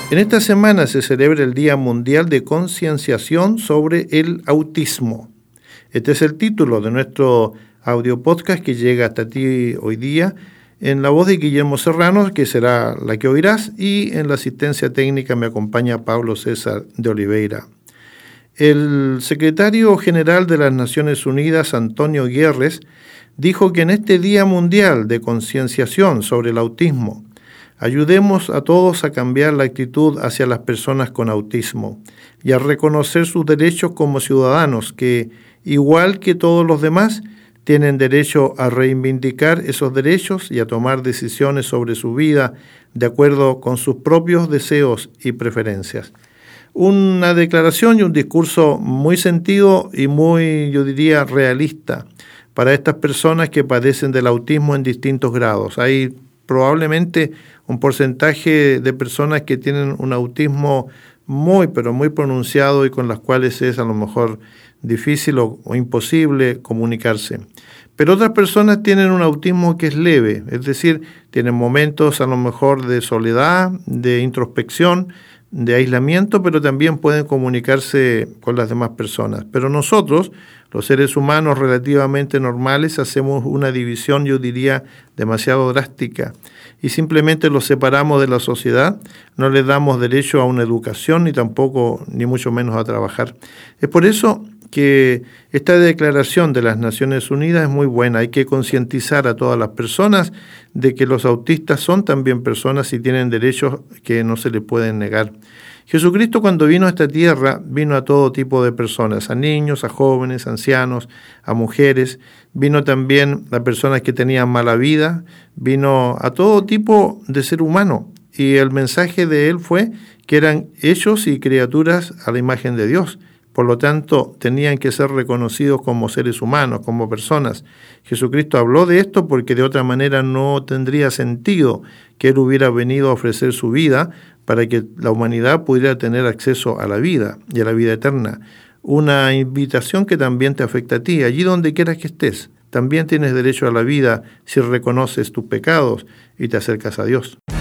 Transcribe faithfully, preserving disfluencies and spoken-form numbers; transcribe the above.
En esta semana se celebra el Día Mundial de Concienciación sobre el Autismo. Este es el título de nuestro audio podcast que llega hasta ti hoy día en la voz de Guillermo Serrano, que será la que oirás, y en la asistencia técnica me acompaña Pablo César de Oliveira. El secretario general de las Naciones Unidas, Antonio Guterres, dijo que en este Día Mundial de Concienciación sobre el Autismo, ayudemos a todos a cambiar la actitud hacia las personas con autismo y a reconocer sus derechos como ciudadanos que, igual que todos los demás, tienen derecho a reivindicar esos derechos y a tomar decisiones sobre su vida de acuerdo con sus propios deseos y preferencias. Una declaración y un discurso muy sentido y muy, yo diría, realista para estas personas que padecen del autismo en distintos grados. Hay probablemente un porcentaje de personas que tienen un autismo muy, pero muy pronunciado y con las cuales es a lo mejor difícil o, o imposible comunicarse. Pero otras personas tienen un autismo que es leve, es decir, tienen momentos a lo mejor de soledad, de introspección, de aislamiento, pero también pueden comunicarse con las demás personas. Pero nosotros, los seres humanos relativamente normales, hacemos una división, yo diría, demasiado drástica y simplemente los separamos de la sociedad, no les damos derecho a una educación ni tampoco, ni mucho menos a trabajar. Es por eso que esta declaración de las Naciones Unidas es muy buena. Hay que concientizar a todas las personas de que los autistas son también personas y tienen derechos que no se les pueden negar. Jesucristo, cuando vino a esta tierra, vino a todo tipo de personas, a niños, a jóvenes, a ancianos, a mujeres, vino también a personas que tenían mala vida, vino a todo tipo de ser humano. Y el mensaje de él fue que eran hechos y criaturas a la imagen de Dios. Por lo tanto, tenían que ser reconocidos como seres humanos, como personas. Jesucristo habló de esto porque de otra manera no tendría sentido que Él hubiera venido a ofrecer su vida para que la humanidad pudiera tener acceso a la vida y a la vida eterna. Una invitación que también te afecta a ti, allí donde quieras que estés. También tienes derecho a la vida si reconoces tus pecados y te acercas a Dios.